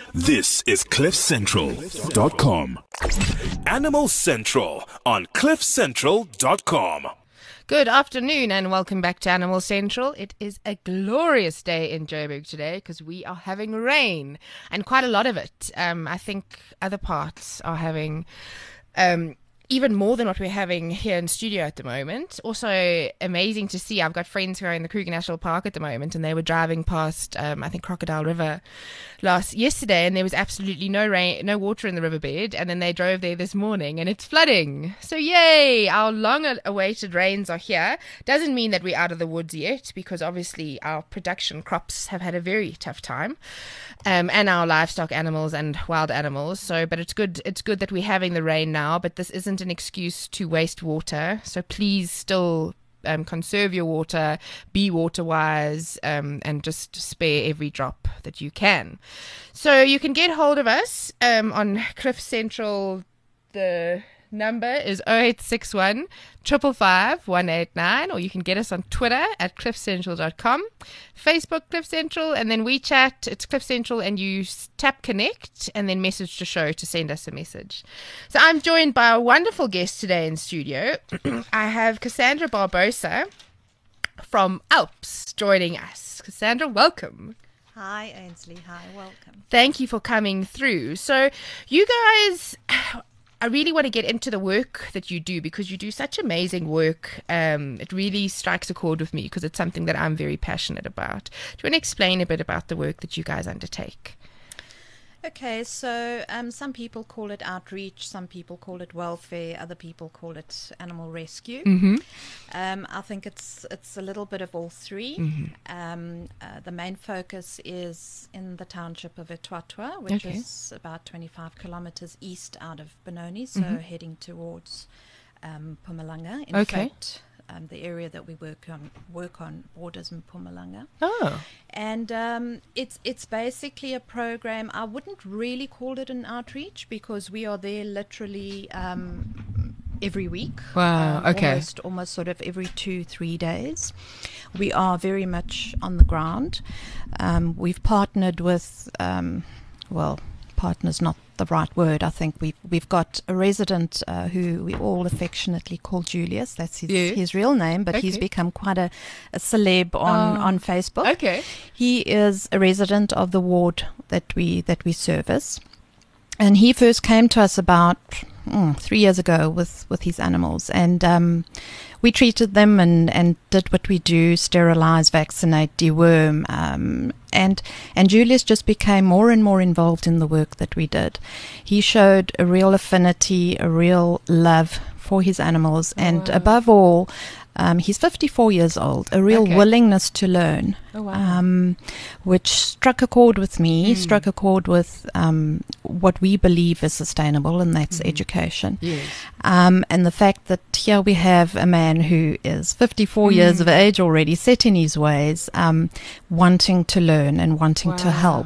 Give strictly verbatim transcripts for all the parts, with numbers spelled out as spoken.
This is cliff central dot com. Animal Central on cliff central dot com. Good afternoon and welcome back to Animal Central. It is a glorious day in Joburg today because we are having rain and quite a lot of it. Um, I think other parts are having um, even more than what we're having here in studio at the moment. Also amazing to see. I've got friends who are in the Kruger National Park at the moment and they were driving past, um, I think, Crocodile River last yesterday, and there was absolutely no rain, no water in the riverbed, and then they drove there this morning and it's flooding. So yay, our long awaited rains are here. Doesn't mean that we're out of the woods yet, because obviously our production crops have had a very tough time, um, and our livestock animals and wild animals. So but it's good it's good that we're having the rain now, but this isn't an excuse to waste water. So please still Um, conserve your water, be water wise, um, and just spare every drop that you can. So you can get hold of us um, on Cliff Central. The number is oh eight six one, five five five, one eight nine, or you can get us on Twitter at cliff central dot com, Facebook Cliff Central, and then WeChat, it's Cliff Central, and you tap connect and then message the show to send us a message. So I'm joined by a wonderful guest today in studio. I have Cassandra Barbosa from Alps joining us. Cassandra, welcome. Hi, Ainsley. Hi, welcome. Thank you for coming through. So you guys, I really want to get into the work that you do because you do such amazing work. Um, it really strikes a chord with me because it's something that I'm very passionate about. Do you want to explain a bit about the work that you guys undertake? Okay, so um, some people call it outreach, some people call it welfare, other people call it animal rescue. Mm-hmm. Um, I think it's it's a little bit of all three. Mm-hmm. Um, uh, the main focus is in the township of Etwatwa, which Okay. is about twenty-five kilometers east out of Benoni, so Mm-hmm. heading towards um, Mpumalanga. In Okay. fact, um, the area that we work on work on borders Mpumalanga. Oh, And um, it's it's basically a program. I wouldn't really call it an outreach because we are there literally um, every week. Wow, um, okay. Almost, almost sort of every two, three days. We are very much on the ground. Um, we've partnered with, um, well, partner's not the right word. I think we've we've got a resident uh, who we all affectionately call Julius. That's his, Yeah. his real name, but he's Okay. become quite a, a celeb on, Oh. on Facebook. okay. He is a resident of the ward that we that we service, and he first came to us about mm, three years ago with, with his animals, and um, we treated them and, and did what we do: sterilize, vaccinate, deworm, um, and and Julius just became more and more involved in the work that we did. He showed a real affinity, a real love for his animals, and wow. above all, um, he's fifty-four years old, a real Okay. willingness to learn, Oh, wow. um, which struck a chord with me, Mm. struck a chord with um, what we believe is sustainable, and that's Mhm. education. Yes. Um, and the fact that here we have a man who is fifty-four Mm. years of age already, set in his ways, um, wanting to learn and wanting to Wow. help.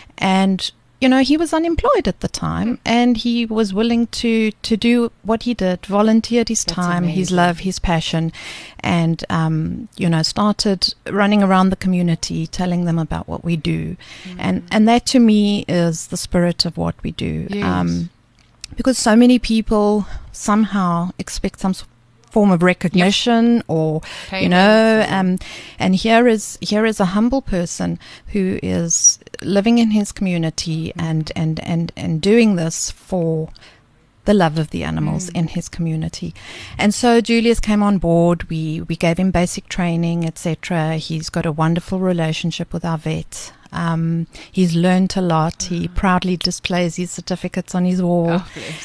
And you know, he was unemployed at the time, Mm. and he was willing to, to do what he did, volunteered his That's time, his amazing. love, his passion, and, um, you know, started running around the community, telling them about what we do. And, and that to me is the spirit of what we do. Yes. Because so many people somehow expect some s- form of recognition or you know Payments or- um and here is here is a humble person who is living in his community and and and and doing this for the love of the animals Mm. in his community. And so Julius came on board. We we gave him basic training, et cetera. He's got a wonderful relationship with our vet. Um, he's learned a lot. He proudly displays his certificates on his wall. Oh, bless.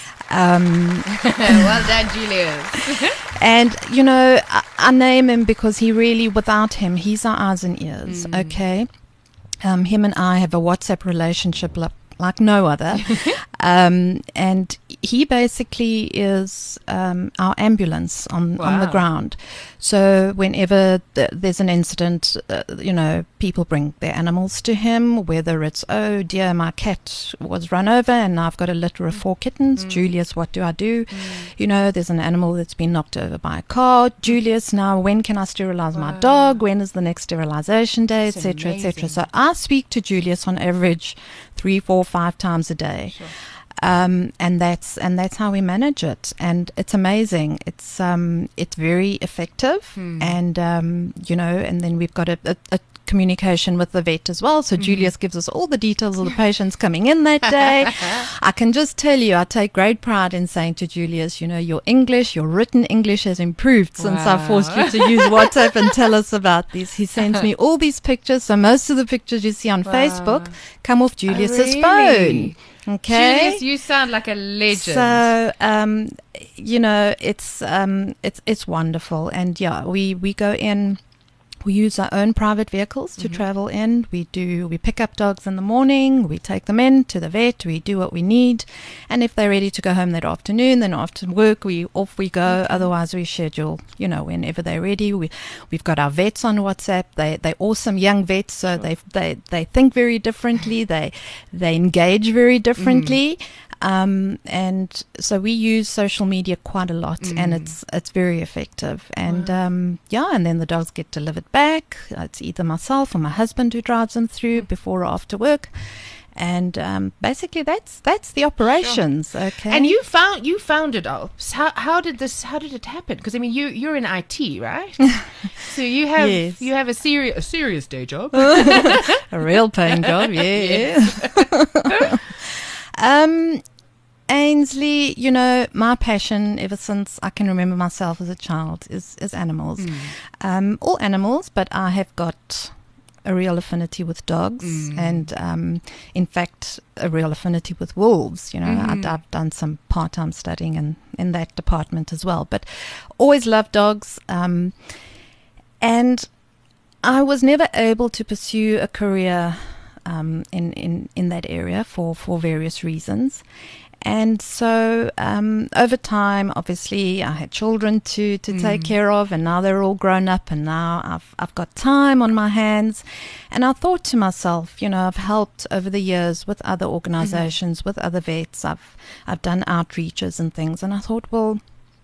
Um, Well done, Julius. and, you know, I, I name him because he really, without him, he's our eyes and ears, Mm. okay? Um, him and I have a WhatsApp relationship like, like no other. um, and he basically is um, our ambulance on, Wow. on the ground. So whenever th- there's an incident, uh, you know, people bring their animals to him, whether it's, oh dear, my cat was run over and now I've got a litter of four kittens. Mm. Julius, what do I do? Mm. You know, there's an animal that's been knocked over by a car. Julius, now when can I sterilize my Wow. dog? When is the next sterilization day, That's etc., et cetera. amazing. So I speak to Julius on average three, four, five times a day. Sure. Um, and that's and that's how we manage it, and it's amazing. It's um, it's very effective, Hmm. and um, you know, and then we've got a, a, a communication with the vet as well. So Mhm. Julius gives us all the details of the patients coming in that day. I can just tell you, I take great pride in saying to Julius, you know, your English, your written English has improved since I Wow. forced you to use WhatsApp and tell us about these. He sends me all these pictures. So most of the pictures you see on Wow. Facebook come off Julius's really? phone. Okay. Julius, you sound like a legend. So, um, you know, it's um, it's it's wonderful, and yeah, we we go in. We use our own private vehicles to Mhm. travel in. We do. We pick up dogs in the morning. We take them in to the vet. We do what we need, and if they're ready to go home that afternoon, then after work we off we go. Okay. Otherwise, we schedule. You know, whenever they're ready. We we've got our vets on WhatsApp. They they're awesome young vets, so Sure. they they they think very differently. they they engage very differently. Um, and so we use social media quite a lot, and Mm. it's it's very effective. And Wow. um, yeah, and then the dogs get delivered back. It's either myself or my husband who drives them through before or after work. And um, basically, that's that's the operations. Okay. And you found you founded Alps. How how did this? How did it happen? Because I mean, you you're in I T, right? So you have Yes. you have a serious a serious day job. a real paying job, yeah. um, Ainsley, you know, my passion ever since I can remember myself as a child is, is animals. Mm. Um, all animals, but I have got a real affinity with dogs, Mm. and um, in fact, a real affinity with wolves. You know, Mhm. I, I've done some part-time studying in, in that department as well, but always loved dogs. Um, and I was never able to pursue a career um, in, in, in that area for, for various reasons. And so um, over time, obviously, I had children to, to Mm. take care of, and now they're all grown up, and now I've I've got time on my hands. And I thought to myself, you know, I've helped over the years with other organizations, with other vets. I've I've done outreaches and things, and I thought, well,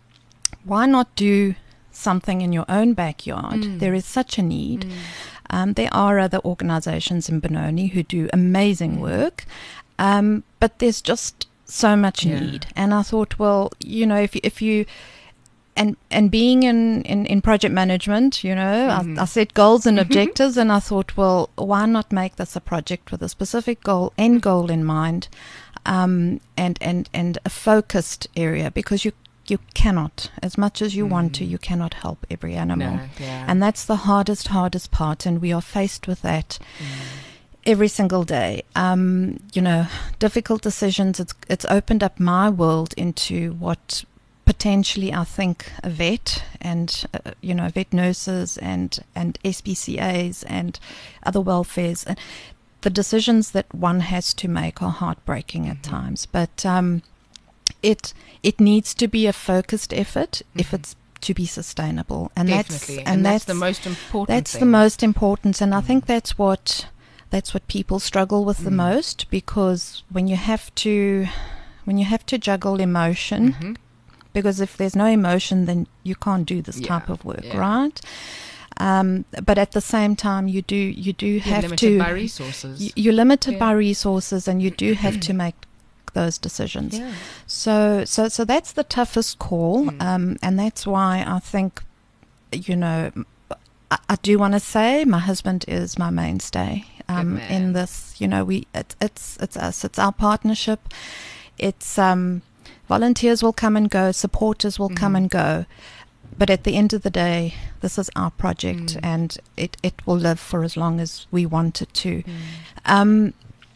why not do something in your own backyard? Mm. There is such a need. Mm. Um, there are other organizations in Benoni who do amazing Mm. work, um, but there's just so much Yeah. need. And I thought, well, you know, if if you and and being in, in, in project management, you know, Mhm. I, I set goals and objectives, and I thought, well, why not make this a project with a specific goal, end goal in mind, um, and and and a focused area, because you you cannot, as much as you want to, Mm. you cannot help every animal. No, yeah. And that's the hardest, hardest part, and we are faced with that Mm. every single day. Um, you know, difficult decisions. It's it's opened up my world into what potentially I think a vet and uh, you know vet nurses and and S P C As and other welfares, and the decisions that one has to make are heartbreaking at Mhm. times. But um, it it needs to be a focused effort if Mhm. it's to be sustainable, and Definitely. that's and, that's, the most important that's thing. the most important, and I Mm. think that's what that's what people struggle with the Mm. most, because when you have to when you have to juggle emotion, Mhm. because if there's no emotion, then you can't do this Yeah, type of work, yeah. right? Um, but at the same time, you do you do You're have limited to by resources. y- you're limited Yeah. by resources, and you do have to make those decisions. yeah. So, so, so that's the toughest call, Mm. um, and that's why I think, you know, I, I do want to say my husband is my mainstay um, man. in this. You know, we it, it's it's us, it's our partnership. It's um, volunteers will come and go, supporters will come Mhm. and go, but at the end of the day, this is our project, Mm. and it it will live for as long as we want it to. Mm. Um,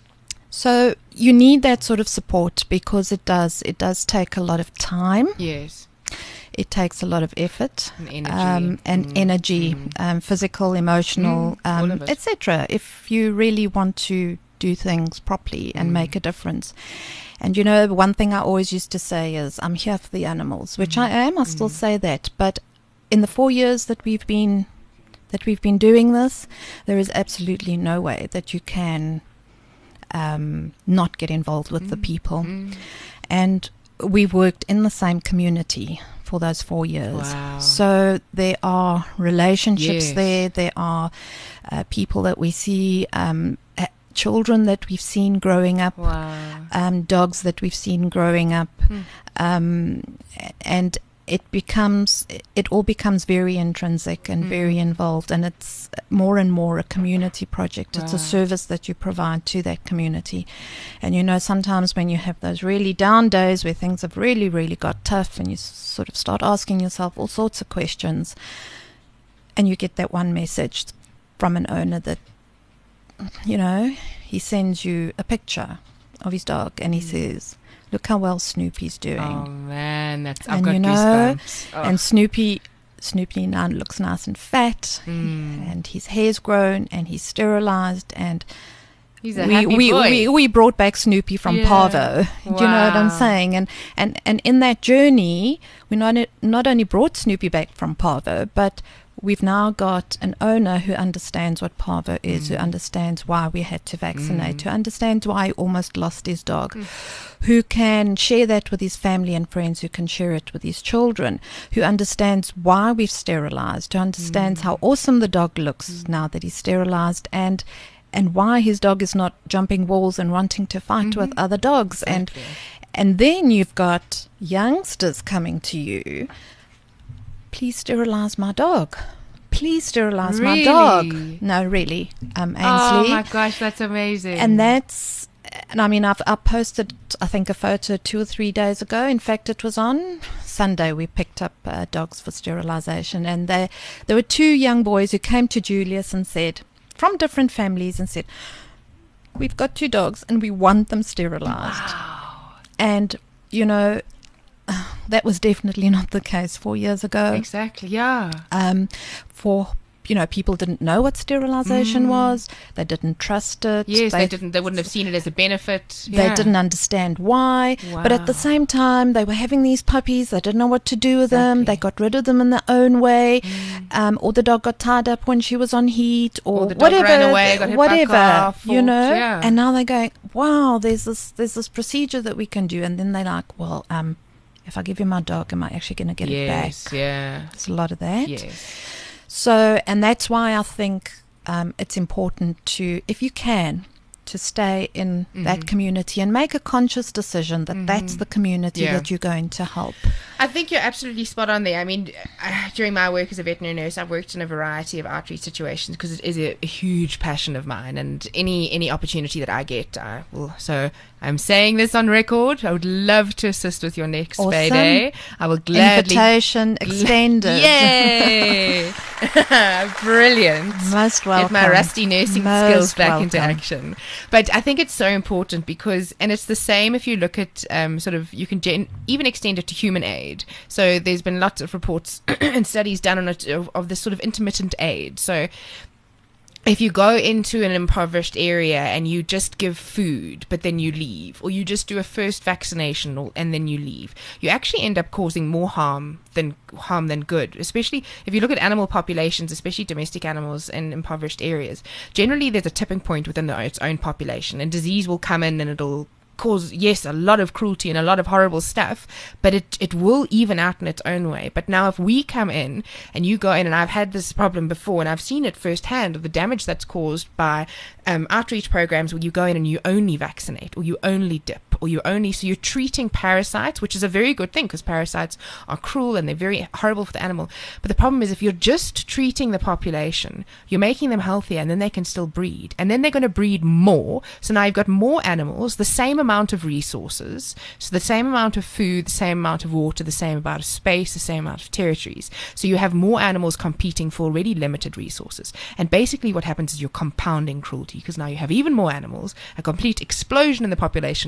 so you need that sort of support, because it does it does take a lot of time. Yes. It takes a lot of effort And energy. um, and Mm. energy, Mm. um, physical, emotional, Mm, all um, of it. et cetera. If you really want to do things properly and mm. make a difference. And, you know, one thing I always used to say is, I'm here for the animals, which mm. I am. I mm. still say that. But in the four years that we've been that we've been doing this, there is absolutely no way that you can um, not get involved with mm. the people. Mm. And we've worked in the same community for those four years. Wow. So there are relationships yes. there. There are uh, people that we see, um, uh, children that we've seen growing up, wow. um, dogs that we've seen growing up. Hmm. Um, and it becomes, it all becomes very intrinsic and mm. very involved, and it's more and more a community project. Wow. It's a service that you provide to that community. And you know, sometimes when you have those really down days where things have really, really got tough, and you sort of start asking yourself all sorts of questions, and you get that one message from an owner that, you know, he sends you a picture of his dog and he mm. says, look how well Snoopy's doing. Oh man, that's I've and got you know, goosebumps. Oh. And Snoopy, Snoopy now looks nice and fat, mm. and his hair's grown, and he's sterilized, and he's a we happy we, boy. we we brought back Snoopy from yeah. Parvo. Wow. Do you know what I'm saying? And and and in that journey, we not not only brought Snoopy back from Parvo, but we've now got an owner who understands what Parvo is, mm. who understands why we had to vaccinate, mm. who understands why he almost lost his dog, mm. who can share that with his family and friends, who can share it with his children, who understands why we've sterilized, who understands mm. how awesome the dog looks mm. now that he's sterilized, and and why his dog is not jumping walls and wanting to fight mm-hmm. with other dogs. Exactly. And and then you've got youngsters coming to you, please sterilize my dog. Please sterilize really? my dog. No, really, um, Ainsley. Oh my gosh, that's amazing. And that's, and I mean, I've I posted, I think, a photo two or three days ago. In fact, it was on Sunday. We picked up uh, dogs for sterilization, and they, there were two young boys who came to Julius and said, from different families, and said, we've got two dogs and we want them sterilized. Wow. And, you know, that was definitely not the case four years ago. Exactly, yeah. Um, for, you know, people didn't know what sterilization mm. was. They didn't trust it. Yes, they, they didn't. They wouldn't have seen it as a benefit. They yeah. didn't understand why. Wow. But at the same time, they were having these puppies. They didn't know what to do with exactly. them. They got rid of them in their own way. Mm. Um, or the dog got tied up when she was on heat, or, or the dog whatever. ran away, got hit whatever, back off, you or, know. Yeah. And now they're going, wow, there's this, there's this procedure that we can do. And then they're like, well, um, if I give you my dog, am I actually going to get yes, it back? Yes, yeah. There's a lot of that. Yes. So, and that's why I think um, it's important to, if you can, to stay in mm-hmm. that community and make a conscious decision that mm-hmm. that's the community yeah. that you're going to help. I think you're absolutely spot on there. I mean, uh, during my work as a veterinary nurse, I've worked in a variety of outreach situations because it is a, a huge passion of mine, and any any opportunity that I get, I will. So I'm saying this on record. I would love to assist with your next awesome. Spay Day. I will gladly. Invitation extended. Yay! Brilliant. Most welcome. Get my rusty nursing Most skills back welcome. into action. But I think it's so important because, and it's the same if you look at um, sort of, you can gen- even extend it to human aid. So there's been lots of reports and studies done on it of, of this sort of intermittent aid. So if you go into an impoverished area and you just give food, but then you leave, or you just do a first vaccination or, and then you leave, you actually end up causing more harm than harm than good. Especially if you look at animal populations, especially domestic animals in impoverished areas. Generally, there's a tipping point within the, its own population, and disease will come in and it'll cause, yes, a lot of cruelty and a lot of horrible stuff, but it it will even out in its own way. But now if we come in and you go in, and I've had this problem before and I've seen it firsthand of the damage that's caused by um, outreach programs where you go in and you only vaccinate, or you only dip, or you only, so you're treating parasites, which is a very good thing because parasites are cruel and they're very horrible for the animal. But the problem is if you're just treating the population, you're making them healthier, and then they can still breed, and then they're going to breed more. So now you've got more animals, the same amount of resources, so the same amount of food, the same amount of water, the same amount of space, the same amount of territories. So you have more animals competing for already limited resources. And basically what happens is you're compounding cruelty, because now you have even more animals, a complete explosion in the population because the population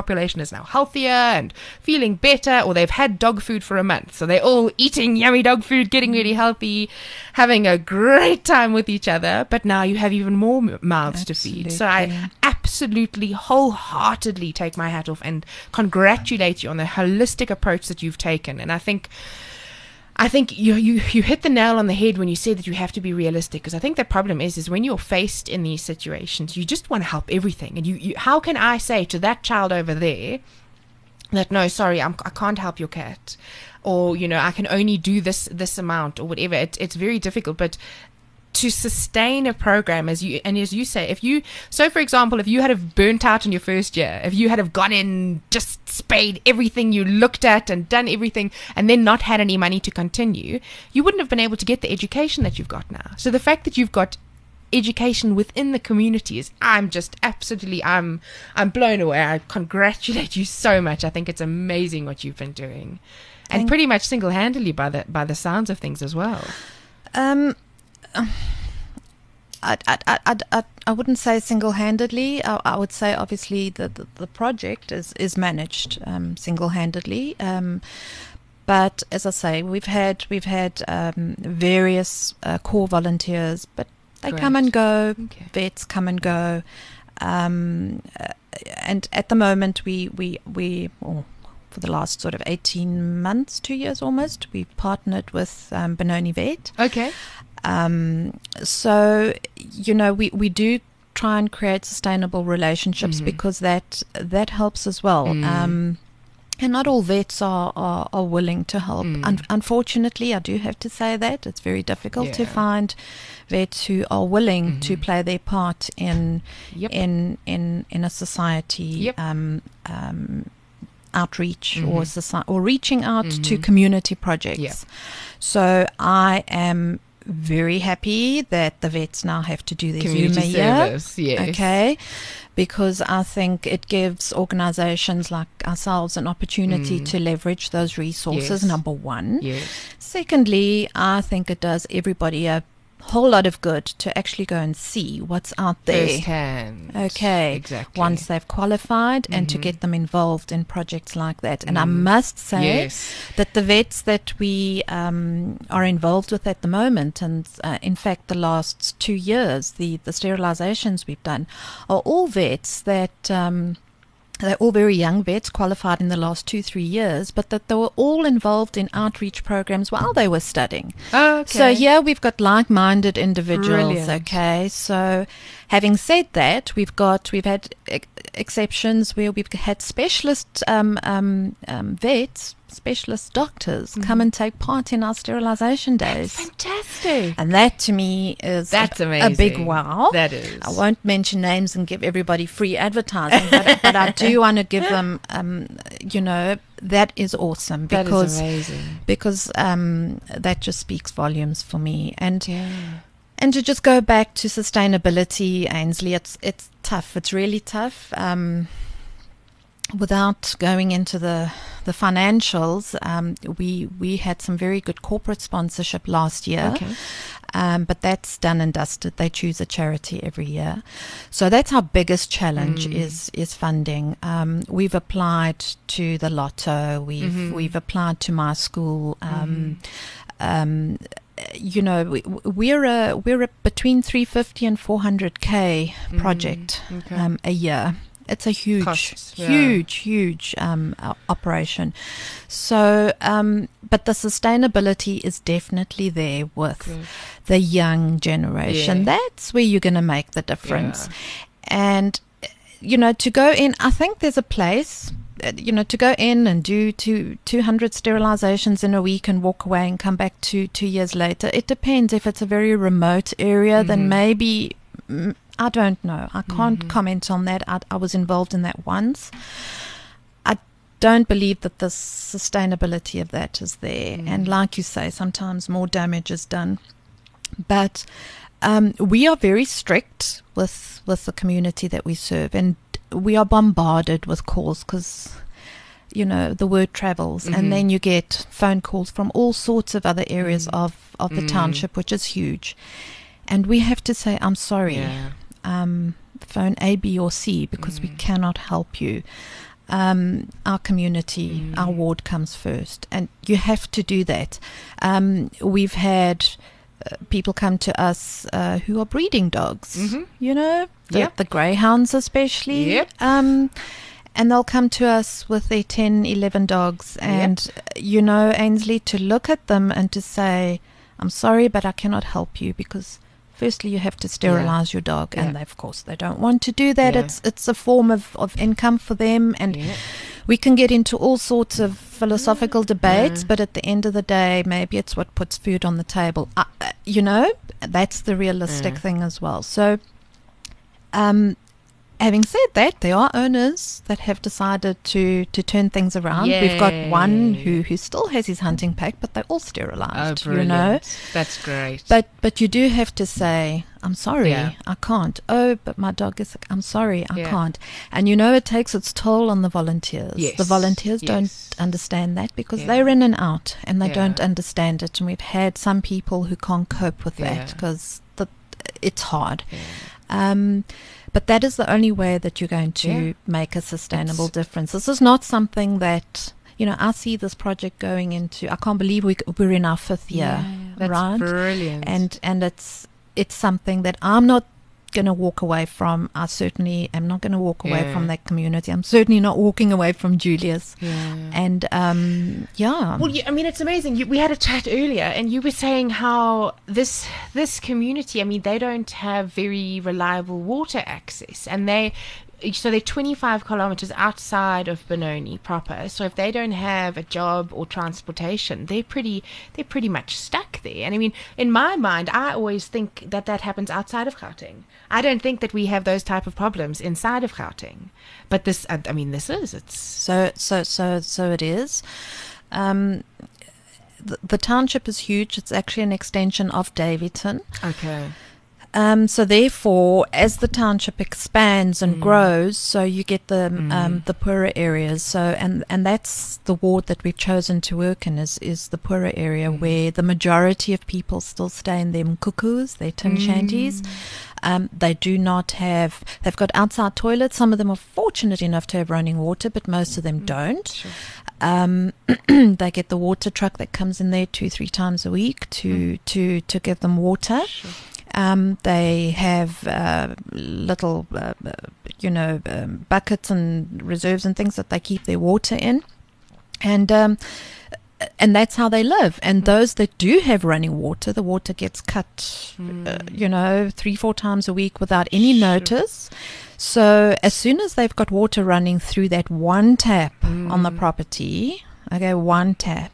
population is now healthier and feeling better, or they've had dog food for a month. So they're all eating yummy dog food, getting really healthy, having a great time with each other. But now you have even more m- mouths Absolutely. to feed. So I absolutely wholeheartedly take my hat off and congratulate you on the holistic approach that you've taken. And I think I think you, you you hit the nail on the head when you said that you have to be realistic, because I think the problem is is when you're faced in these situations, you just want to help everything. And you, you how can I say to that child over there that, no, sorry, I'm, I can't help your cat, or, you know, I can only do this this amount or whatever. It, it's very difficult. But to sustain a program, as you and as you say, if you so for example, if you had have burnt out in your first year, if you had have gone in, just spayed everything you looked at and done everything, and then not had any money to continue, you wouldn't have been able to get the education that you've got now. So the fact that you've got education within the community is, I'm just absolutely I'm I'm blown away. I congratulate you so much. I think it's amazing what you've been doing, and Thank pretty much single-handedly by the by the sounds of things as well. Um, I, I, I, I, I wouldn't say single-handedly. I, I would say obviously the, the, the project is, is managed um, single-handedly. Um, but as I say, we've had we've had um, various uh, core volunteers, but they Great. come and go. Okay. Vets come and go, um, uh, and at the moment we we we. Oh, for the last sort of eighteen months, two years almost, we've partnered with um, Benoni Vet. Okay. Um, so, you know, we, we do try and create sustainable relationships Mhm. because that that helps as well. Mm. Um, and not all vets are, are, are willing to help. Mm. Un- unfortunately, I do have to say that. It's very difficult to Yeah. find vets who are willing to Mhm. play their part in Yep. in, in, in a society Yep. um, um, outreach or Mhm. soci- or reaching out to Mhm. community projects. Yeah. So I am very happy that the vets now have to do their Community Zoom a year. service, yes. Okay, because I think it gives organizations like ourselves an opportunity Mm. to leverage those resources, Yes. number one. Yes. Secondly, I think it does everybody a whole lot of good to actually go and see what's out there. Firsthand. Okay, Exactly. once they've qualified, and to Mhm. get them involved in projects like that. And I Mm. must say Yes. that the vets that we um, are involved with at the moment, and uh, in fact the last two years, the, the sterilizations we've done, are all vets that... Um, they're all very young vets, qualified in the last two, three years, but that they were all involved in outreach programs while they were studying. Okay. So here we've got like-minded individuals. Brilliant. Okay, so having said that, we've got we've had ex- exceptions where we've had specialist um, um, um, vets, specialist doctors come and take part in our sterilization days, Fantastic. and that to me is That's a, amazing. a big wow. That is. I won't mention names and give everybody free advertising, but, but I do want to give them, um, you know, that is awesome That because is amazing. because um, that just speaks volumes for me. And Yeah. and to just go back to sustainability, Ainsley, it's it's tough. It's really tough. Um, without going into the the financials, um, we we had some very good corporate sponsorship last year. Okay. Um, but that's done and dusted. They choose a charity every year. So that's our biggest challenge Mm. is is funding. Um, we've applied to the Lotto. We've Mhm. we've applied to my school. Um, um, you know, we, we're a we're a between three fifty and four hundred k Mm. project Okay. um, a year. It's a huge, Costs, yeah. huge, huge um, o- operation. So, um, but the sustainability is definitely there with Good. the young generation. Yeah. That's where you're going to make the difference. And, uh, you know, to go in, I think there's a place, uh, you know, to go in and do two, two hundred sterilizations in a week and walk away and come back two, two years later. It depends. If it's a very remote area, Mhm. then maybe, mm, I don't know. I can't Mhm. comment on that. I, I was involved in that once. I don't believe that the sustainability of that is there. Mm. And like you say, sometimes more damage is done. But um, we are very strict with with the community that we serve, and we are bombarded with calls because, you know, the word travels, Mhm. and then you get phone calls from all sorts of other areas Mm. of, of the Mm. township, which is huge. And we have to say, I'm sorry, Yeah. um, phone A, B, or C because we Mm. cannot help you. um, our community, Mm. our ward comes first, and you have to do that. Um, we've had uh, people come to us uh, who are breeding dogs, Mhm. you know, the, Yep. the greyhounds especially. Yep. Um, and they'll come to us with their ten, eleven dogs, and, you know, Ainsley, to look at them and to say, I'm sorry, but I cannot help you because firstly you have to sterilize your dog, and Yeah. they, of course they don't want to do that. Yeah. It's it's a form of, of income for them, and Yeah. we can get into all sorts of philosophical debates, Yeah. but at the end of the day, maybe it's what puts food on the table. Uh, uh, you know, that's the realistic Yeah. thing as well. So, um, having said that, there are owners that have decided to, to turn things around. We've got one Yay. who, who still has his hunting pack, but they're all Oh, sterilized, you brilliant. know. That's great. But but you do have to say, I'm sorry, Yeah. I can't. Oh, but my dog is sick. I'm sorry, I Yeah. can't. And you know, it takes its toll on the volunteers. Yes, The volunteers yes. don't understand that because Yeah. they're in and out and they Yeah. don't understand it. And we've had some people who can't cope with Yeah. that because the, it's hard. Yeah. Um, but that is the only way that you're going to Yeah. make a sustainable It's- difference. This is not something that, you know, I see this project going into, I can't believe we, we're in our fifth year, Yeah, that's right? brilliant. And, and it's, it's something that I'm not going to walk away from. I certainly am not going to walk away Yeah. from that community. I'm certainly not walking away from Julius. yeah. And, um, yeah. Well, you, I mean, it's amazing. You, we had a chat earlier, and you were saying how this this community. I mean, they don't have very reliable water access, and they so they're twenty-five kilometers outside of Benoni proper. So if they don't have a job or transportation, they're pretty they're pretty much stuck there. And I mean, in my mind, I always think that that happens outside of Gauteng. I don't think that we have those type of problems inside of Gauteng. But this, I, I mean, this is it's So, so, so, so it is. Um, the, the township is huge. It's actually an extension of Davidson. okay. Um, so therefore, as the township expands and Mm. grows, so you get the Mm. um, the poorer areas. So and and that's the ward that we've chosen to work in is is the poorer area Mm. where the majority of people still stay in their cuckoos, their tin shanties. Mm. Um, they do not have. They've got outside toilets. Some of them are fortunate enough to have running water, but most of them don't. Sure. Um, they get the water truck that comes in there two, three times a week to Mm. to to give them water. Sure. Um, they have uh, little, uh, uh, you know, um, buckets and reserves and things that they keep their water in, and um, and that's how they live. And Mm. those that do have running water, the water gets cut, uh, Mm. you know, three, four times a week without any Sure. notice. So as soon as they've got water running through that one tap on the Mm. property, okay, one tap,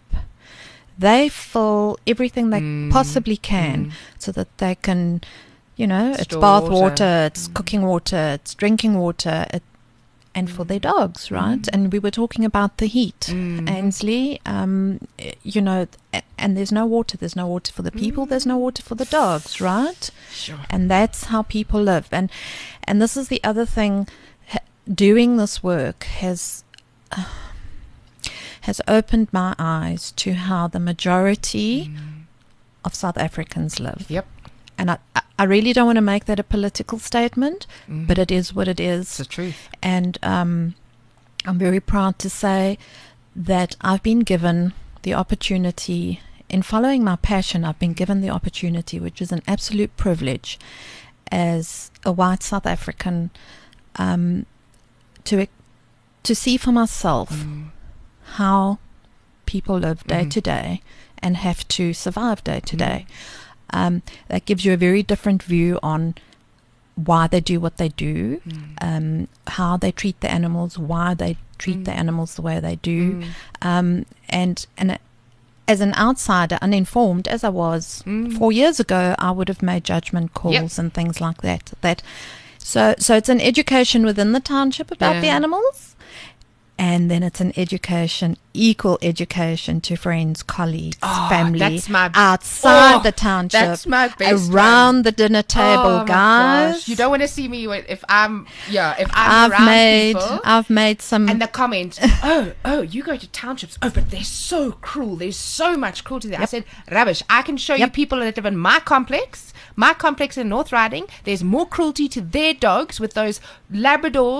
they fill everything they Mm. possibly can Mm. so that they can, you know, it's Store bath water. water, it's Mm. cooking water, it's drinking water, it, and for their dogs, right? Mm. And we were talking about the heat, Mm. Ainsley. Um, eh, you know, a- and there's no water. There's no water for the people. There's no water for the dogs, right? Sure. And that's how people live. And and this is the other thing. ha- Doing this work has. Uh, has opened my eyes to how the majority Mm. of South Africans live. Yep. And I, I- I really don't want to make that a political statement, Mm. but it is what it It's is. the truth. And um, I'm very proud to say that I've been given the opportunity, in following my passion, I've been given the opportunity, which is an absolute privilege, as a white South African, um, to to see for myself Mm. how people live day Mhm. to day and have to survive day to day. Um, that gives you a very different view on why they do what they do, Mm. um, how they treat the animals, why they treat Mm. the animals the way they do. Mm. Um, and and as an outsider, uninformed as I was Mm. four years ago, I would have made judgment calls and things like that. That so so it's an education within the township about the Yeah. animals, and then it's an education, equal education to friends, colleagues, Oh, family that's my- outside Oh, the township, That's my best around one. the dinner table, Oh my guys. gosh. You don't want to see me with, if I'm yeah if I'm I've around made people. I've made some And the comment, oh, oh, you go to townships. Oh, but they're so cruel. There's so much cruelty there. I said, rubbish. I can show you Yep. people that live in my complex, my complex in North Riding. There's more cruelty to their dogs with those Labradors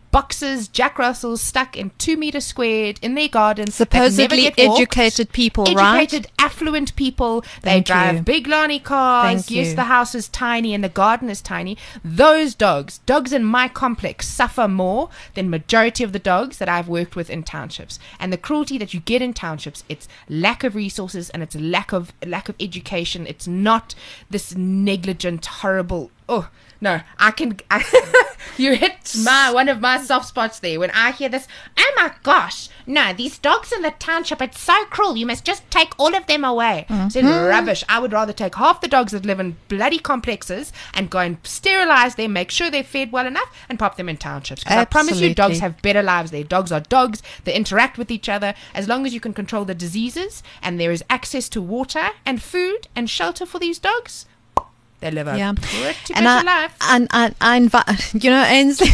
boxers, Jack Russells stuck in two meter squared in their gardens. that never Supposedly get walked. educated people, right? Educated, affluent people. They Thank drive you. big Lani cars. Thank yes, you. the house is tiny and the garden is tiny. Those dogs, dogs in my complex, suffer more than majority of the dogs that I've worked with in townships. And the cruelty that you get in townships, it's lack of resources and it's lack of lack of education. It's not this negligent, horrible. Oh no, I can. I, you hit my one of my soft spots there when I hear this. Oh my gosh, no, these dogs in the township, it's so cruel. You must just take all of them away. Mm-hmm. It's rubbish. I would rather take half the dogs that live in bloody complexes and go and sterilize them, make sure they're fed well enough, and pop them in townships. Because I promise you, dogs Absolutely. have better lives there. Dogs are dogs. They interact with each other. As long as you can control the diseases and there is access to water and food and shelter for these dogs, they live a Yeah. pretty And better I, life. and I, I invite, you know, Ainsley.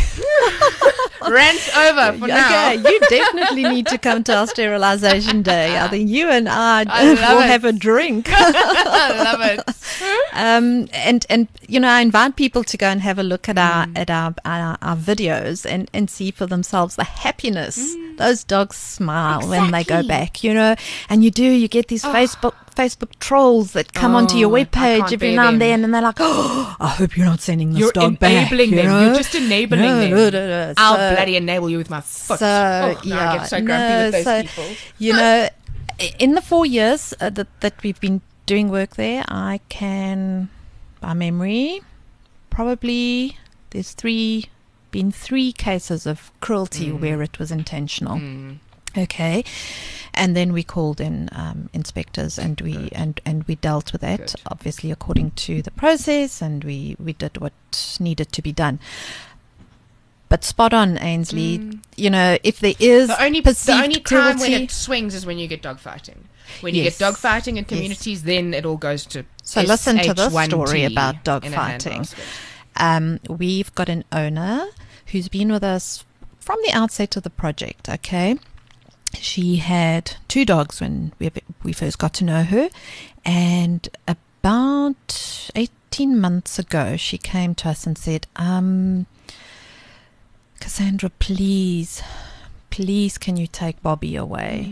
Rant over for now. Okay, you definitely need to come to our sterilization day. I think you and I, I love will it. have a drink. I love it. um, and and you know, I invite people to go and have a look at our Mm. at our, our our videos and and see for themselves the happiness those dogs smile when they go Mm. Exactly. back. You know, and you do you get these Facebook Facebook trolls that come onto your Oh, I webpage can't every bear now and them. then, and they're like, "Oh, I hope you're not sending this You're dog back." enabling you them. know? You're just enabling No, them. no, no, no. I'll So- bloody enable you with my foot. So, oh, no, yeah, I get so grumpy no, with those so, people. You know, i- in the four years uh, that, that we've been doing work there, I can, by memory, probably there's three, been three cases of cruelty Mm. where it was intentional. Mm. Okay, and then we called in um, inspectors, and we Good. and, and we dealt with that, Good. obviously according to the process, and we we did what needed to be done. But spot on, Ainsley. Mm. You know, if there is The only, perceived the only time cruelty, when it swings is when you get dog fighting. When you Yes. get dog fighting in communities, then it all goes to So listen to this S H one T story about dog in a fighting. handbasket. Um, we've got an owner who's been with us from the outset of the project. Okay, she had two dogs when we we first got to know her, and about eighteen months ago, she came to us and said, um, "Cassandra, please, please, can you take Bobby away?"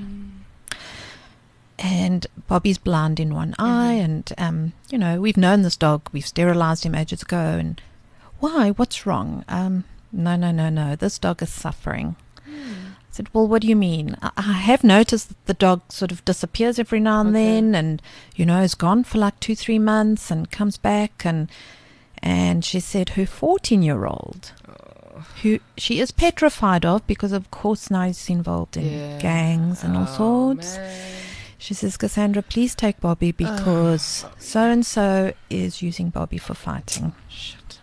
And Bobby's blind in one eye, and um, you know, we've known this dog, we've sterilized him ages ago, and why? What's wrong? Um, no, no, no, no. This dog is suffering. I said, well, what do you mean? I, I have noticed that the dog sort of disappears every now and Okay. then, and you know, is gone for like two, three months, and comes back, and and she said her fourteen-year-old, who she is petrified of because, of course, now he's involved in Yeah. gangs and all Oh, sorts. man. She says, Cassandra, please take Bobby because so and so is using Bobby for fighting. Shit.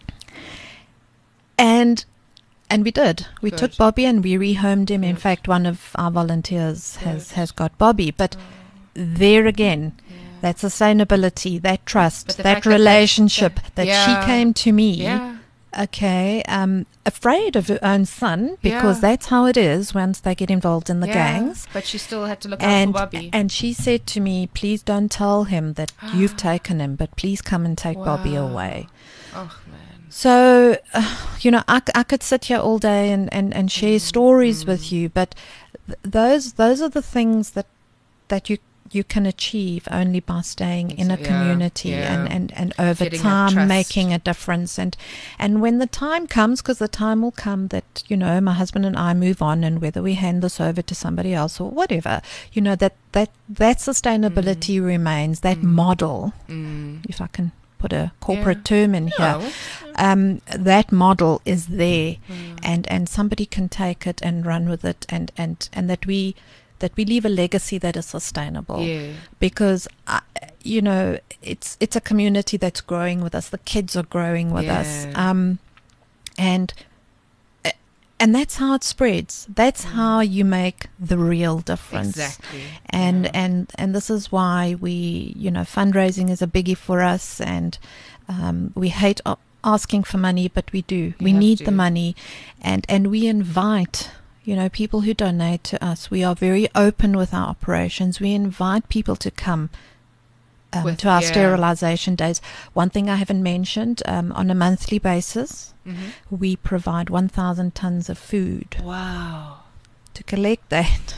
And and we did. We Good. took Bobby and we rehomed him. In Good. fact, one of our volunteers has, Good. has got Bobby. But there again, Yeah. that sustainability, that trust, But the that fact that that- relationship that, Yeah. she came to me, Yeah. okay, um, afraid of her own son because Yeah. that's how it is once they get involved in the Yeah. gangs. But she still had to look out And for Bobby. and she said to me, please don't tell him that you've taken him, but please come and take Bobby Wow. away. Oh, man. So, uh, you know, I, c- I could sit here all day and, and, and share stories with you, but th- those those are the things that that you you can achieve only by staying in a Yeah, community yeah. and, and, and over Getting that time trust. making a difference. And and when the time comes, because the time will come that, you know, my husband and I move on, and whether we hand this over to somebody else or whatever, you know, that, that, that sustainability remains, that model, Mm. if I can put a corporate Yeah. term in here. No. Um, that model is there, Mm. and, and somebody can take it and run with it, and, and, and that we that we leave a legacy that is sustainable. Yeah. Because uh, you know, it's it's a community that's growing with us. The kids are growing with us, Yeah. um, and uh, and that's how it spreads. That's how you make the real difference. Exactly. And Yeah. and and this is why we, you know, fundraising is a biggie for us, and um, we hate a- asking for money, but we do. You we have need to. the money, and and we invite, you know, people who donate to us. We are very open with our operations. We invite people to come um, With- to our yeah. sterilization days. One thing I haven't mentioned, um, on a monthly basis, Mhm. we provide one thousand tons of food. Wow. To collect that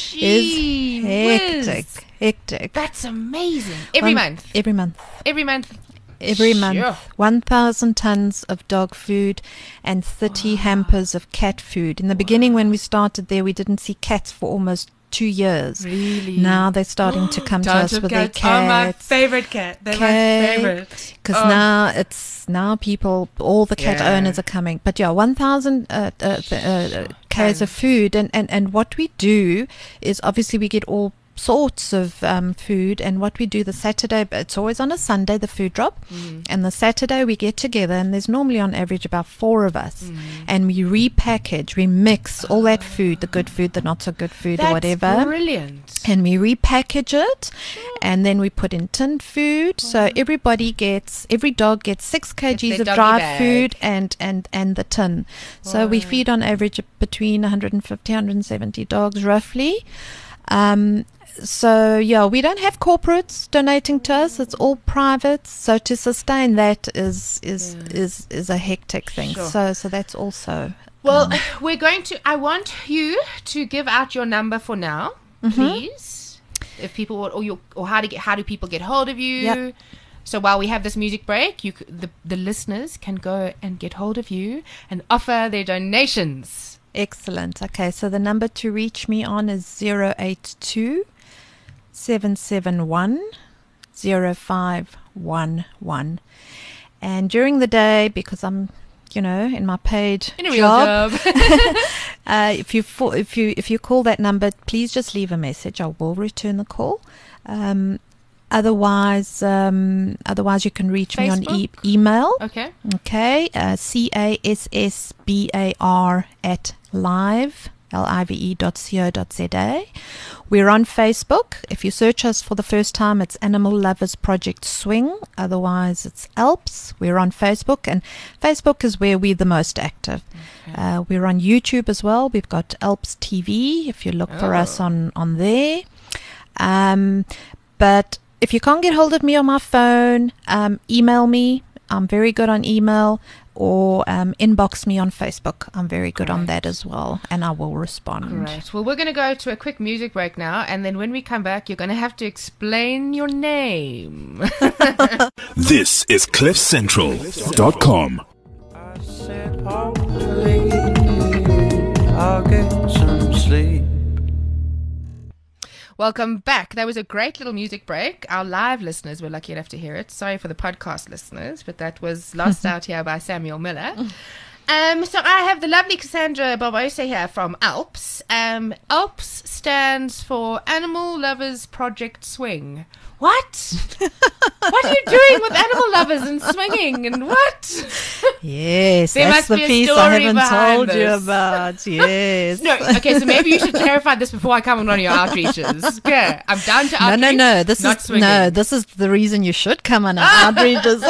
Gee is whiz. hectic, hectic. That's amazing. Every One- month. Every month. Every month. Every Sure. month, one thousand tons of dog food and thirty hampers of cat food. In the beginning, when we started there, we didn't see cats for almost two years. Really? Now they're starting to come to us Tantum with their cats are my cats. favorite cat. They're Okay. my favorite. Because Oh. now it's now people, all the cat Yeah. owners are coming. But yeah, one thousand uh, uh, th- uh, uh, K's of food, and, and and what we do is obviously we get all sorts of um, food, and what we do the Saturday, it's always on a Sunday, the food drop, Mm. and the Saturday we get together, and there's normally on average about four of us, Mm. and we repackage, we mix all that food, the good food, the not so good food, That's or whatever. brilliant. And we repackage it, and then we put in tinned food. So everybody gets, every dog gets six kgs their of doggy dry bag. food and, and, and the tin. So we Wow. feed on average between one hundred fifty, one hundred seventy dogs roughly. Um, so yeah, we don't have corporates donating to us. It's all private. So to sustain that is is Yeah. is, is a hectic thing. Sure. So so that's also Well, um, we're going to. I want you to give out your number for now, Mhm. please. If people want, or your, or how to get, how do people get hold of you? Yep. So while we have this music break, you c- the the listeners can go and get hold of you and offer their donations. excellent. Okay, so the number to reach me on is zero eight two seven seven one zero five one one. And during the day, because I'm, you know, in my paid In a real job, job. uh, if you fo- if you if you call that number, please just leave a message. I will return the call. Um, otherwise, um, otherwise you can reach me on e- Facebook? email. Okay. Okay, uh, C A S S B A R at live, L I V E dot co dot Z A. We're on Facebook. If you search us for the first time, it's Animal Lovers Project Swing. Otherwise, it's Alps. We're on Facebook, and Facebook is where we're the most active. Okay. Uh, we're on YouTube as well. We've got Alps T V, if you look for us Oh. on, on there. Um, but if you can't get hold of me on my phone, um, email me. I'm very good on email, or um, inbox me on Facebook. I'm very good on Great. that as well, and I will respond. Great. Well, we're going to go to a quick music break now, and then when we come back, you're going to have to explain your name. This is cliff central dot com. I said, hopefully, I'll get some sleep. Welcome back. That was a great little music break. Our live listeners were lucky enough to hear it. Sorry for the podcast listeners, but that was lost out here by Samuel Miller. Um, so I have the lovely Cassandra Barbosa here from Alps. Um, Alps stands for Animal Lovers Project Swing. What? What are you doing with animal lovers and swinging and what? Yes, There that's must the be a piece I story haven't behind told you this. about. Yes. No, okay, so maybe you should clarify this before I come on one of your outreaches. Okay, I'm down to No, outreach. no, no. This not is swinging. no. This is the reason you should come on our outreaches.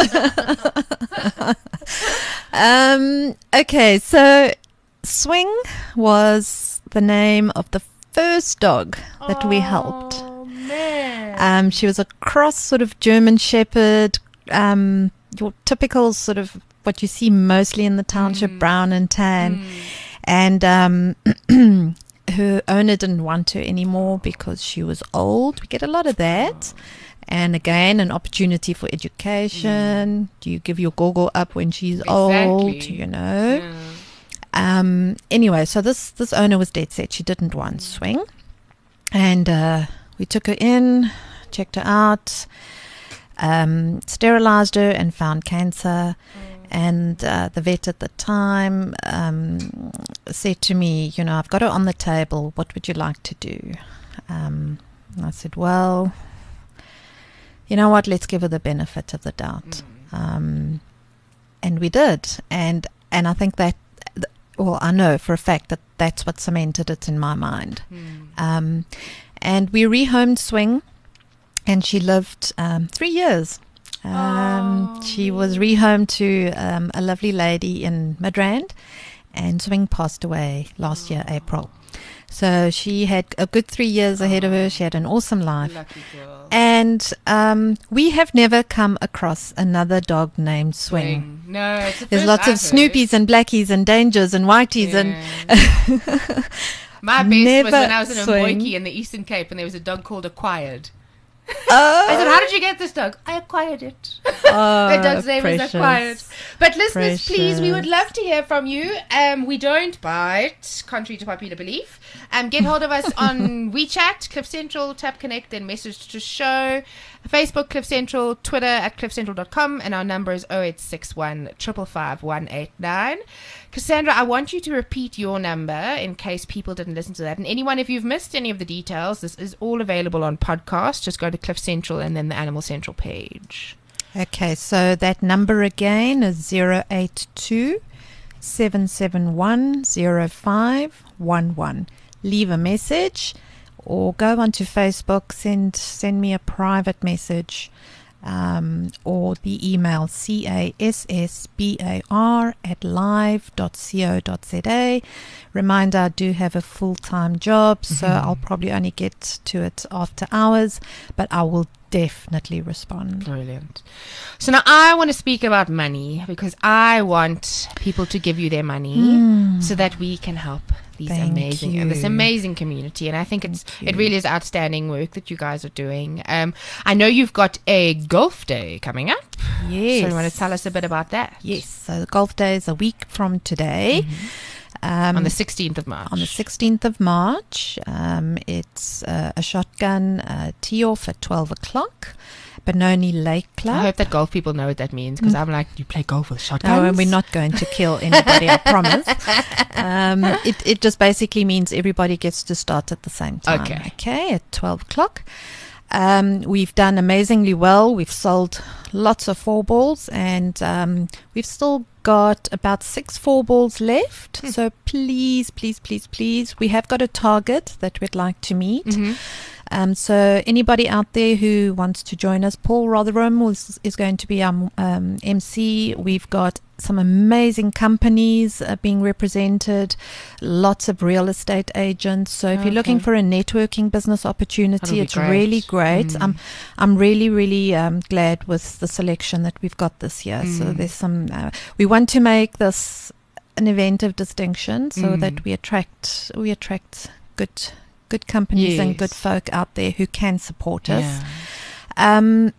um. Okay. So, Swing was the name of the first dog that we helped. Oh, man. Um, she was a cross sort of German Shepherd, um, your typical sort of what you see mostly in the township, Mm. brown and tan. Mm. And um, her owner didn't want her anymore because she was old. We get a lot of that. And again, an opportunity for education. Do you give your gogo up when she's old? Exactly. You know. Yeah. Um, anyway, so this, this owner was dead set. She didn't want Swing. And uh, we took her in, checked her out, um, sterilized her and found cancer. And uh, the vet at the time um, said to me, you know, I've got her on the table. What would you like to do? Um, and I said, well, you know what? Let's give her the benefit of the doubt. Um, and we did. And and I think that, well, I know for a fact that that's what cemented it in my mind. Mm. Um, and we rehomed Swing, and she lived um, three years. Um, Oh. She was rehomed to um, a lovely lady in Midrand, and Swing passed away last year, April. So she had a good three years ahead of her. She had an awesome life. Lucky girl. And And um, we have never come across another dog named Swing. No, it's the There's first lots I've of heard. Snoopies and Blackies and Dangers and Whiteys Yeah. and My best Never was when I was in Swing. Mboiki in the Eastern Cape, and there was a dog called Acquired. oh, I said, "How did you get this dog?" I acquired it. oh, The dog's name precious. is Acquired. But listeners, please, we would Precious. love to hear from you. Um, we don't bite, contrary to popular belief. Um, get hold of us on WeChat, Cliff Central, Tap Connect, then message to show. Facebook, Cliff Central, Twitter at cliff central dot com, and our number is oh eight six one, five five five, one eight nine. Cassandra, I want you to repeat your number in case people didn't listen to that. And anyone, if you've missed any of the details, this is all available on podcast. Just go to Cliff Central and then the Animal Central page. Okay, so that number again is zero eight two, seven seven one, zero five one one. Leave a message or go onto Facebook, send send me a private message, um, or the email C A S S B A R at live dot co dot za. Reminder, I do have a full-time job, so I'll probably only get to it after hours, but I will definitely respond. Brilliant. So now I want to speak about money because I want people to give you their money so that we can help these Thank amazing you. this amazing community. And I think it's Thank you. it really is outstanding work that you guys are doing. Um, I know you've got a golf day coming up. Yes. So you want to tell us a bit about that? Yes, so the golf day is a week from today. Um, On the sixteenth of March. on the sixteenth of March. Um, it's uh, a shotgun uh, tee off at twelve o'clock. Benoni Lake Club. I hope that golf people know what that means because I'm like, you play golf with shotguns? No, and we're not going to kill anybody, I promise. Um, it, it just basically means everybody gets to start at the same time. Okay. Okay, at twelve o'clock. Um, we've done amazingly well. We've sold lots of four balls, and um, we've still got about six four balls left. So please, please, please, please, we have got a target that we'd like to meet. Mhm. Um, so anybody out there who wants to join us, Paul Rotherham is, is going to be our um, M C. We've got some amazing companies uh, being represented, lots of real estate agents. So if you're looking Okay. for a networking business That'll opportunity, be it's great. really great. Mm. I'm I'm really really um, glad with the selection that we've got this year. So Mm. there's some. Uh, we want to make this an event of distinction, so Mm. that we attract we attract good good companies and good Yes. folk out there who can support us. Yeah. Um,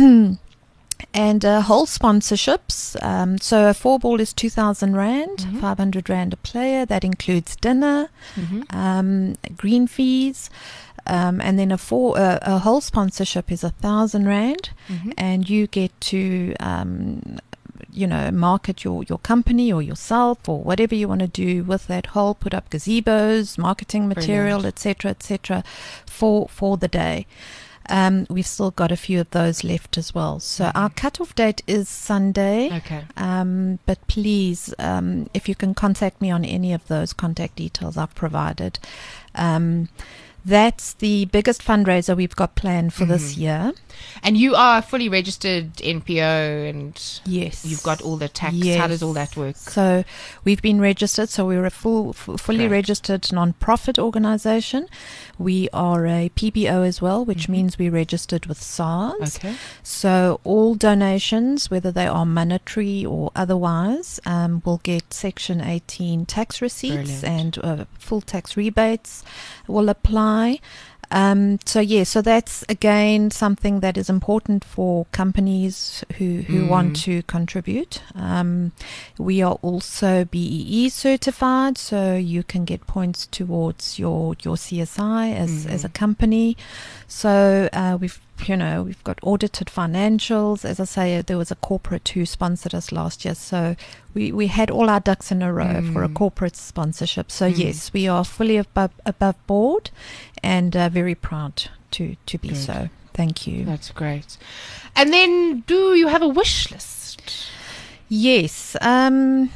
and uh, whole sponsorships. Um, so a four ball is two thousand rand, Mhm. five hundred rand a player. That includes dinner, Mhm. um, green fees, um, and then a four uh, a whole sponsorship is a thousand rand, Mhm. and you get to um, you know, market your, your company or yourself or whatever you want to do with that whole, put up gazebos, marketing material, Brilliant. et cetera, et cetera, for, for the day. Um, we've still got a few of those left as well. So Mhm. our cutoff date is Sunday. Okay. Um, but please, um, if you can contact me on any of those contact details I've provided. Um, that's the biggest fundraiser we've got planned for this Mhm. year. And you are fully registered N P O and Yes. you've got all the tax. How Yes. does all that work? So we've been registered. So we're a full, f- fully Great. registered non-profit organization. We are a P B O as well, which Mhm. means we're registered with SARS. Okay. So all donations, whether they are monetary or otherwise, um, will get Section eighteen tax receipts, Brilliant. and uh, full tax rebates will apply. Um, so yeah, so that's again something that is important for companies who, who Mm. want to contribute. Um, we are also B E E certified, so you can get points towards your, your C S I as, Mhm. as a company. So uh, we've you know we've got audited financials. As I say, there was a corporate who sponsored us last year, so we, we had all our ducks in a row for a Mm. corporate sponsorship. So Mm. yes, we are fully above above board, and uh, very proud to to be Good. so. Thank you. That's great. And then, do you have a wish list? Yes. Um.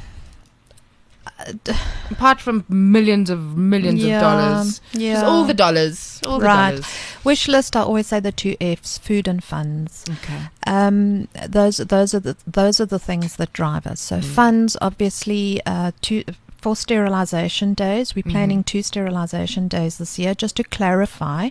Apart from millions of millions yeah, of dollars. Yeah. Just all the dollars. All the Right. dollars. Wish list. I always say the two F's: food and funds. Okay. Um, those those are the those are the things that drive us. So Mm. funds, obviously, uh, two for sterilization days. We're planning two sterilization days this year. Just to clarify,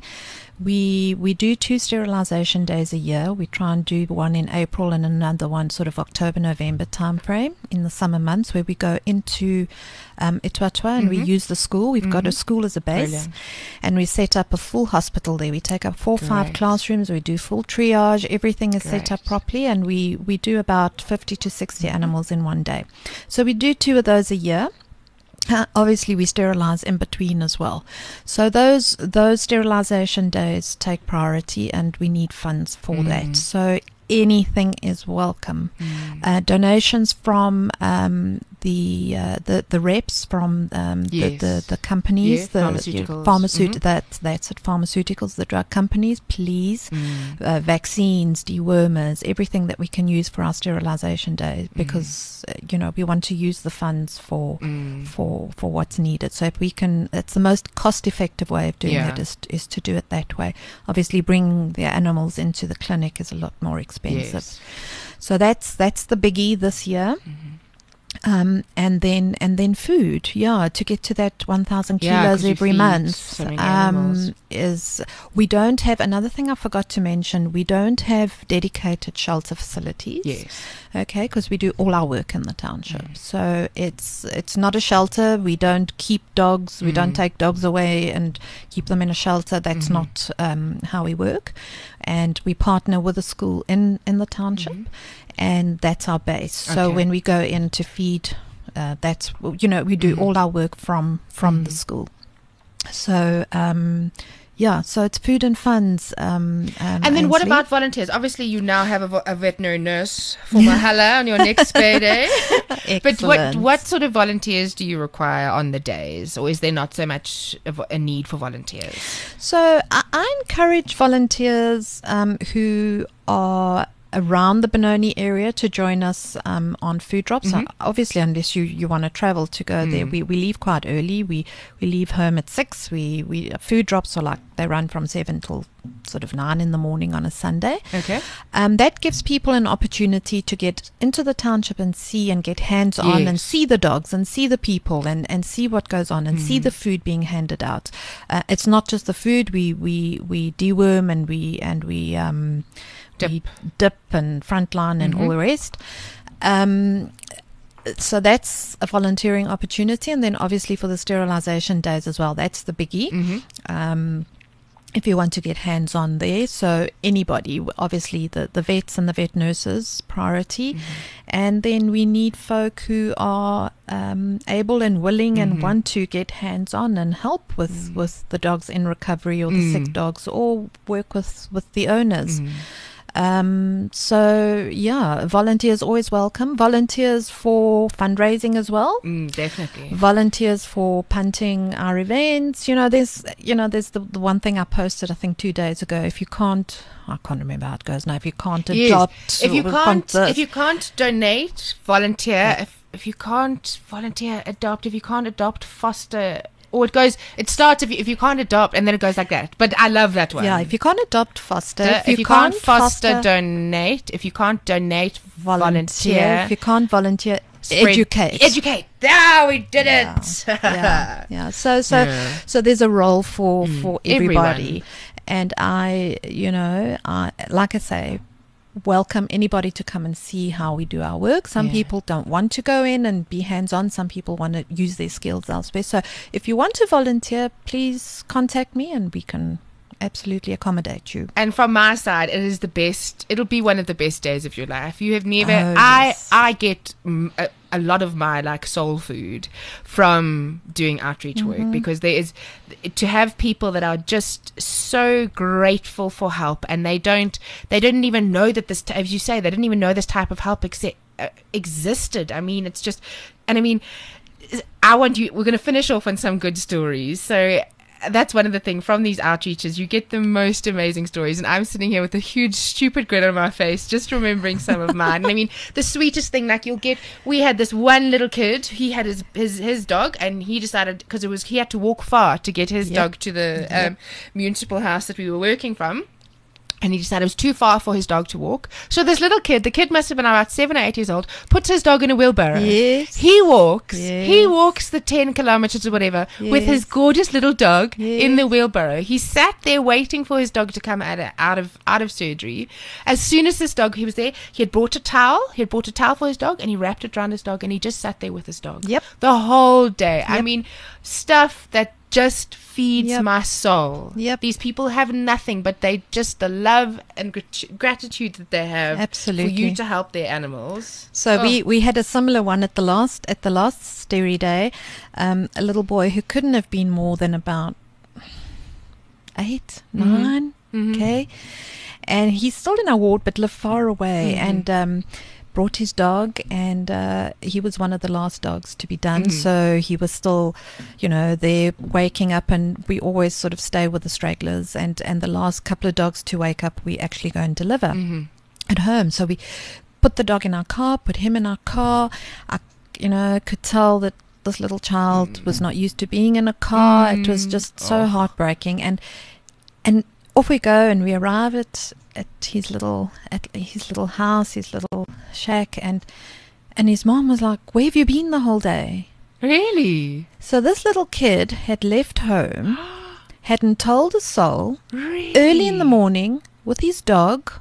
we we do two sterilization days a year. We try and do one in April and another one sort of October, November time frame in the summer months, where we go into um, Ituatwa and we use the school. We've got a school as a base. Brilliant. And we set up a full hospital there. We take up four or five Great. classrooms. We do full triage. Everything is set Great. up properly, and we, we do about fifty to sixty animals in one day. So we do two of those a year. Uh, obviously, we sterilize in between as well. So those those sterilization days take priority, and we need funds for Mm. that. So anything is welcome. Mm. Uh, donations from um, the, uh, the the reps from um, Yes. the, the the companies, Yeah, the pharmaceuticals. pharmaceut- Mhm. that that's it, pharmaceuticals, the drug companies. Please, Mm. uh, vaccines, dewormers, everything that we can use for our sterilization day, because uh, you know we want to use the funds for Mm. for for what's needed. So if we can, it's the most cost-effective way of doing Yeah. it is is to do it that way. Obviously, bringing the animals into the clinic is a lot more expensive. Yes. So that's that's the biggie this year. Mhm. Um, and then and then food, yeah, to get to that one thousand Yeah, 'cause kilos you every feed month. so many animals. Um, is we don't have another thing I forgot to mention. We don't have dedicated shelter facilities. Yes. Okay, because we do all our work in the township. Mm. So it's it's not a shelter. We don't keep dogs. We don't Mm. take dogs away and keep them in a shelter. That's Mhm. not um, how we work. And we partner with a school in, in the township, Mhm. and that's our base. So Okay. when we go in to feed, uh, that's, you know, we do Mhm. all our work from, from the Mhm. school. So, um, yeah, so it's food and funds. Um, um, And then what Ainsley. about volunteers? Obviously, you now have a, vo- a veterinary nurse for Mahala on your next payday. But what Excellent. what sort of volunteers do you require on the days, or is there not so much of a need for volunteers? So I, I encourage volunteers um, who are around the Benoni area to join us um, on food drops. Mhm. Uh, obviously, unless you, you want to travel to go there, Mm. we, we leave quite early. We we leave home at six. We we food drops are like they run from seven till sort of nine in the morning on a Sunday. Okay. Um, that gives people an opportunity to get into the township and see and get hands on and Yes. see the dogs and see the people and, and see what goes on and see Mhm. the food being handed out. Uh, it's not just the food. We we we deworm and we and we um Dip. we dip and frontline and all Mhm. the rest. Um, so that's a volunteering opportunity, and then obviously for the sterilization days as well. That's the biggie. Mm-hmm. Um, if you want to get hands on there, so anybody, w- obviously the, the vets and the vet nurses priority, and then we need folk who are um, able and willing Mhm. and want to get hands on and help with, Mm. with the dogs in recovery or the Mm. sick dogs, or work with, with the owners. Mm. Um, so yeah, volunteers always welcome. Volunteers for fundraising as well. Mm, definitely. Volunteers for punting our events. You know, there's, you know, there's the, the one thing I posted, I think two days ago. If you can't, I can't remember how it goes now. If you can't Yes. adopt, If you or can't, this- if you can't donate, volunteer. Yeah. If if you can't volunteer, adopt. If you can't adopt, foster. Or it goes. It starts if you, if you can't adopt, and then it goes like that. But I love that one. yeah, if you can't adopt, foster. if, you, can't, foster, donate. If you can't donate, volunteer. If you can't volunteer, Spread- educate. Educate. There, we did Yeah. it. yeah, yeah. So, so, Yeah. so there's a role for Mm. for Everyone. everybody, and I, you know, I like I say, welcome anybody to come and see how we do our work. Some Yeah. people don't want to go in and be hands on. Some people want to use their skills elsewhere. So, if you want to volunteer, please contact me, and we can absolutely accommodate you. And from my side, it is the best. It'll be one of the best days of your life. You have never. Oh, I yes. I get mm, a, a lot of my like soul food from doing outreach work, because there is to have people that are just so grateful for help, and they don't they didn't even know that this, as you say, they didn't even know this type of help exi- uh, existed. I mean, it's just, and I mean, I want you. We're going to finish off on some good stories. So that's one of the things from these outreaches. You get the most amazing stories, and I'm sitting here with a huge stupid grin on my face, just remembering some of mine. And I mean, the sweetest thing, like you'll get. We had this one little kid. He had his his, his dog, and he decided, because it was he had to walk far to get his Yep. dog to the Yep. um, municipal house that we were working from. And he decided it was too far for his dog to walk. So this little kid, the kid must have been about seven or eight years old, puts his dog in a wheelbarrow. Yes. He walks. Yes. He walks the ten kilometers or whatever with his Yes. gorgeous little dog Yes. in the wheelbarrow. He sat there waiting for his dog to come out of, out of out of surgery. As soon as this dog, he was there, he had brought a towel. He had brought a towel for his dog, and he wrapped it around his dog, and he just sat there with his dog. Yep. The whole day. I Yep. mean, stuff that just feeds Yep. my soul. Yep. These people have nothing, but they just the love and grat- gratitude that they have Absolutely. for you to help their animals. So Oh. we, we had a similar one at the last at the last Sterry Day. Um, a little boy who couldn't have been more than about eight, Mhm. nine, Mhm. okay, and he's still in our ward but lived far away, Mhm. and um, brought his dog, and uh, he was one of the last dogs to be done. Mhm. So he was still, you know, there waking up, and we always sort of stay with the stragglers, and and the last couple of dogs to wake up, we actually go and deliver Mhm. at home. So we put the dog in our car, put him in our car. I, you know, could tell that this little child was not used to being in a car. It was Mm. just so Oh. heartbreaking. And and off we go, and we arrive at at his little at his little house, his little shack, and and his mom was like, "Where have you been the whole day?" Really? So this little kid had left home, hadn't told a soul, Really? early in the morning with his dog,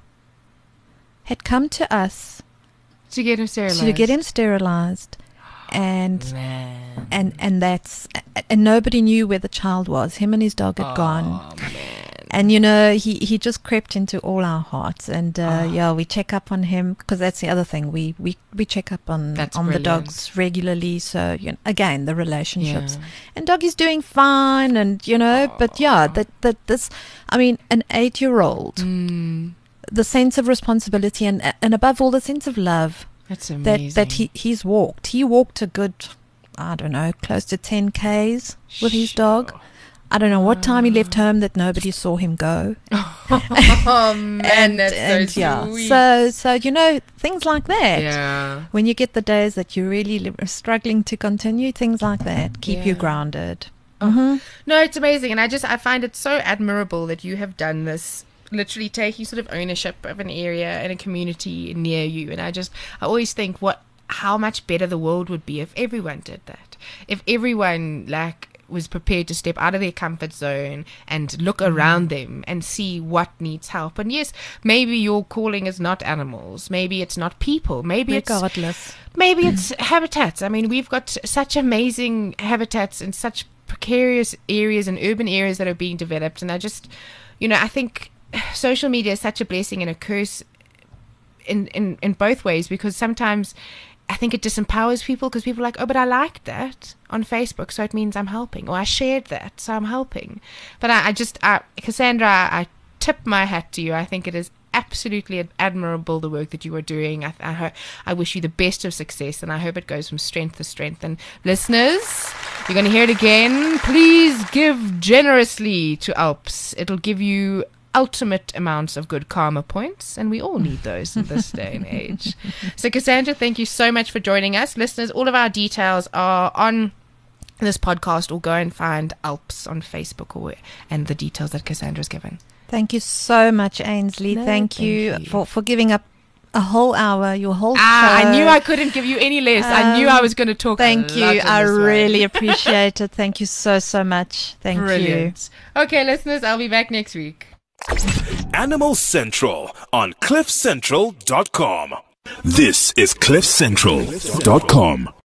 had come to us To get him sterilized. to get him sterilized, and Man. and and that's and nobody knew where the child was. Him and his dog had gone, Oh, man. and you know he he just crept into all our hearts. And uh, Oh. yeah, we check up on him, because that's the other thing. We we we check up on That's on the brilliant. dogs regularly. So you know, again, the relationships. Yeah. And Doggie's doing fine, and you know, but yeah, that that this, I mean, an eight-year-old, Mm, the sense of responsibility, and and above all, the sense of love that's amazing. that that he he's walked. He walked a good, I don't know, close to ten k's with his dog. Sure. I don't know what time he left home that nobody saw him go. Oh man, and that's and so yeah, sweet. so so you know, things like that. yeah. When you get the days that you're really li- struggling to continue, things like that keep you Yeah. grounded. Mm-hmm. No, it's amazing, and I just I find it so admirable that you have done this. Literally taking sort of ownership of an area and a community near you, and I just I always think what how much better the world would be if everyone did that. If everyone like was prepared to step out of their comfort zone and look around them and see what needs help. And yes, maybe your calling is not animals, maybe it's not people, maybe it's Regardless. maybe it's habitats. I mean, we've got such amazing habitats in such precarious areas and urban areas that are being developed. And I just, you know, I think social media is such a blessing and a curse in, in, in both ways, because sometimes I think it disempowers people, because people are like, oh, but I liked that on Facebook, so it means I'm helping, or I shared that, so I'm helping. But I, I just, I, Cassandra, I tip my hat to you. I think it is absolutely ad- admirable, the work that you are doing. I, I, ho- I wish you the best of success, and I hope it goes from strength to strength. And listeners, you're going to hear it again. Please give generously to Alps. It'll give you ultimate amounts of good karma points, and we all need those in this day and age. So Cassandra, thank you so much for joining us. Listeners, all of our details are on this podcast, or go and find Alps on Facebook, or and the details that Cassandra's given. Thank you so much, Ainsley. No, thank, thank you, you. for for giving up a whole hour, your whole Ah, show. I knew I couldn't give you any less. I knew Um, I was going to talk. a Thank you. lot on I this one. really appreciate it. Thank you so, so much. Thank Brilliant. Okay, listeners, I'll be back next week. Animal Central on cliff central dot com. This is cliff central dot com.